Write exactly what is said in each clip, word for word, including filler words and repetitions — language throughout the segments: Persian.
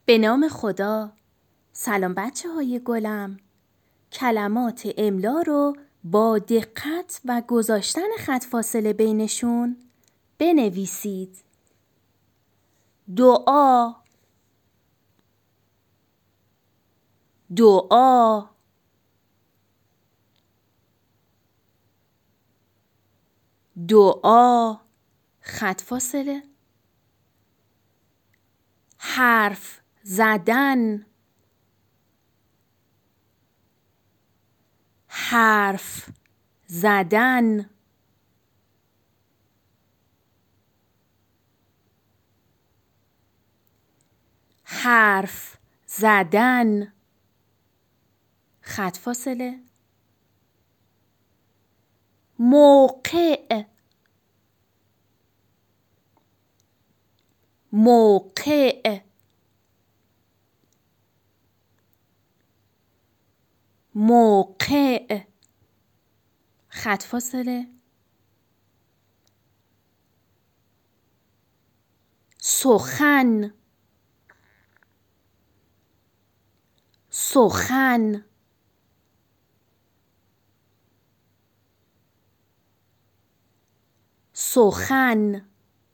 به نام خدا. سلام بچه های گلم. کلمات املا رو با دقت و گذاشتن خط فاصله بینشون بنویسید. دعا، دعا، دعا، خط فاصله. حرف زدن، حرف زدن. حرف زدن، خط فاصله. موقع، موقع، موقع، خط فاصله. سخن، سخن، سخن،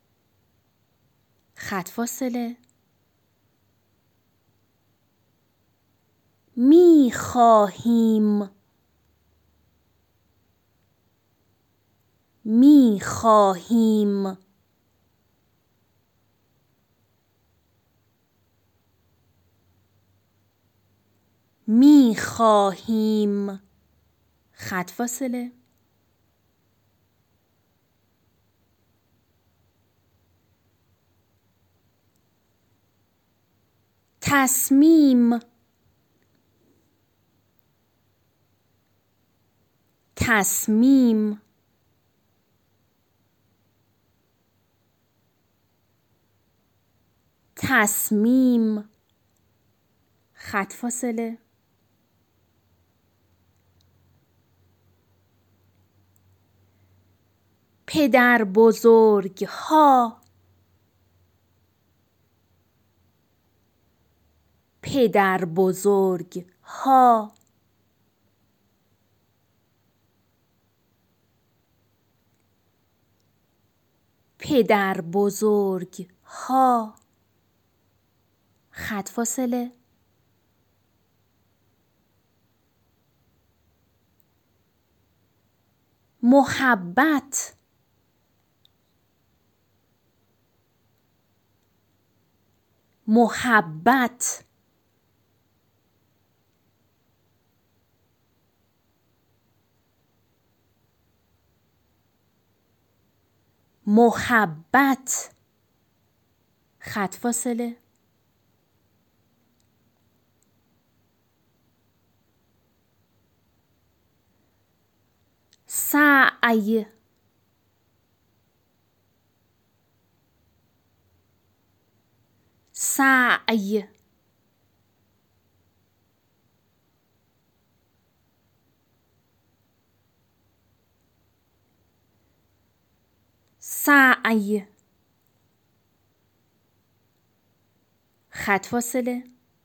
خط فاصله. می خواهیم، می خواهیم. می خواهیم، خط فاصله. تصمیم، تصمیم، تصمیم، خط فاصله. پدر بزرگ ها، پدر بزرگ ها. پدر بزرگ ها، خط فاصله. محبت، محبت، محبت، خط فاصله. سعی، سعی، سعی، خط فاصله.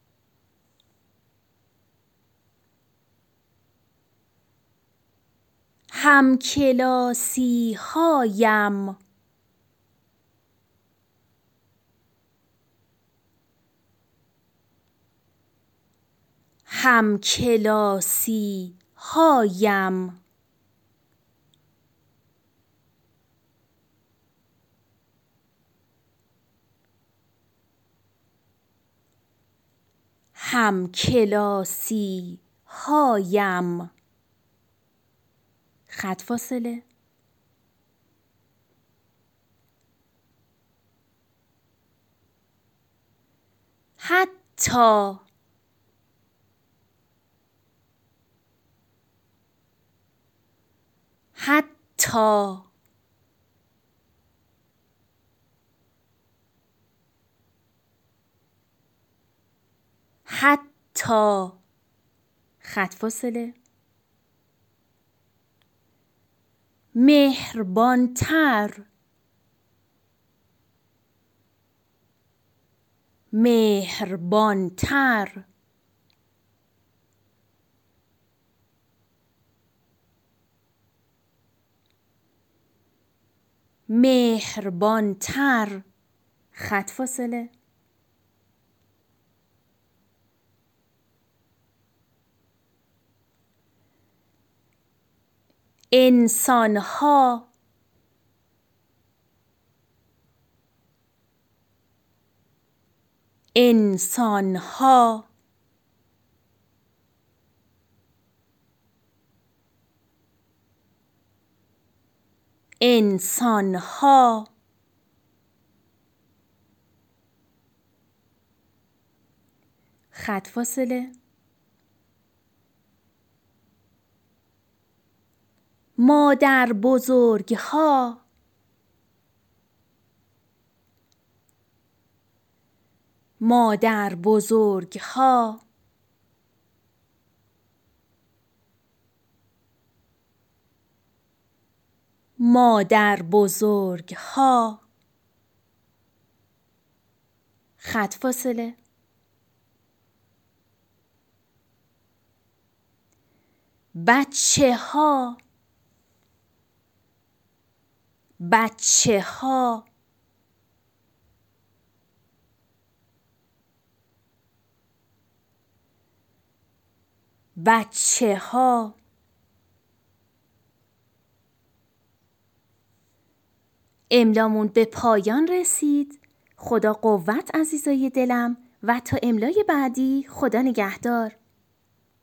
همکلاسی هایم، همکلاسی هایم. همکلاسی هایم، خط فاصله. حتی، حتی، حتی، خط فاصله. مهربانتر، مهربانتر، مهربانتر، خط فاصله. انسانها، انسانها، انسانها، خط فاصله. مادر بزرگها، مادر بزرگها، مادر بزرگها، خط فاصله. بچه ها، بچه ها، بچه ها. املامون به پایان رسید. خدا قوت عزیزای دلم و تا املای بعدی خدا نگهدار.